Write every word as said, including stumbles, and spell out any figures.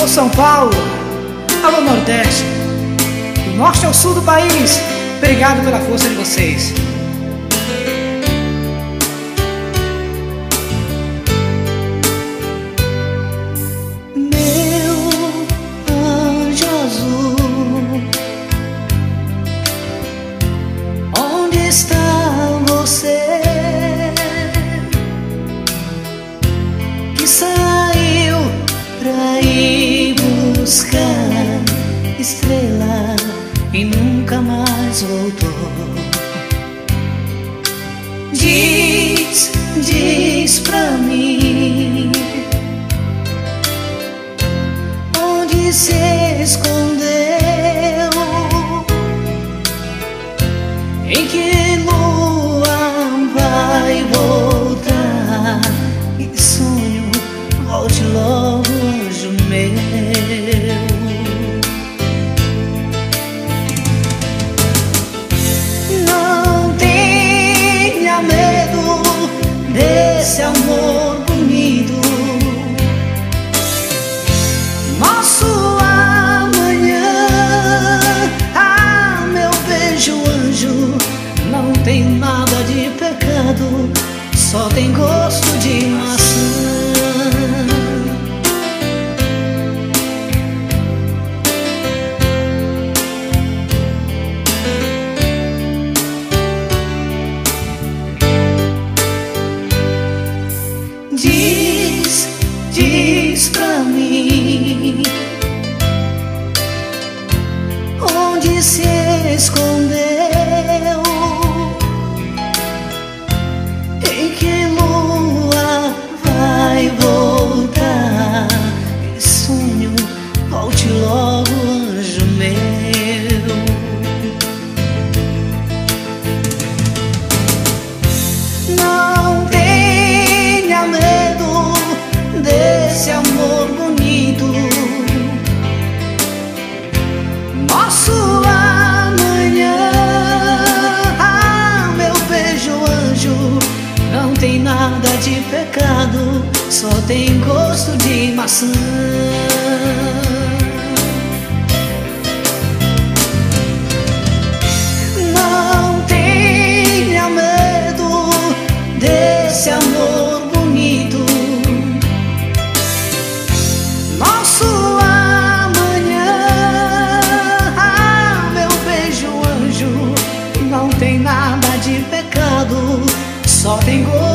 Alô São Paulo, alô Nordeste, do norte ao sul do país, obrigado pela força de vocês. Meu anjo azul, onde está você? Que saiu pra ir buscar estrela e nunca mais voltou. Diz, diz pra mim, onde se escondeu? Em que lua vai voltar? E sonho, volte logo, anjo meu. Não tenha medo desse amor bonito, nosso amanhã. Ah, meu beijo anjo, não tem nada de pecado, só tem gosto de maçã. Diz, diz pra mim, onde se escondeu? Em que lua vai voltar? E sonho, volte logo, anjo meu. Não tenha medo desse amor bonito, nosso amanhã. Ah, meu beijo anjo, não tem nada de pecado, só tem gosto de maçã. Não tenha medo desse amor bonito, nosso amanhã. Ah, meu beijo anjo, não tem nada de pecado, só tem gosto